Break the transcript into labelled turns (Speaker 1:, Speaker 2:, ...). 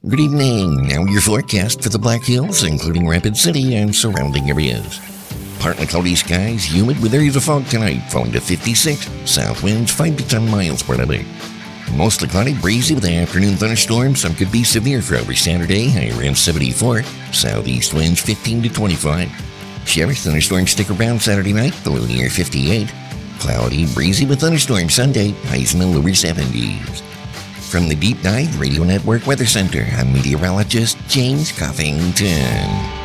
Speaker 1: Good evening. Now your forecast for the Black Hills, including Rapid City and surrounding areas. Partly cloudy skies, humid with areas of fog tonight, falling to 56. South winds 5 to 10 miles per hour. Mostly cloudy, breezy with afternoon thunderstorms. Some could be severe for over Saturday, high around 74. Southeast winds 15 to 25. Shower thunderstorms stick around Saturday night, the low near 58. Cloudy, breezy with thunderstorms Sunday, highs in the lower 70s. From the Deep Dive Radio Network Weather Center, I'm meteorologist James Coffington.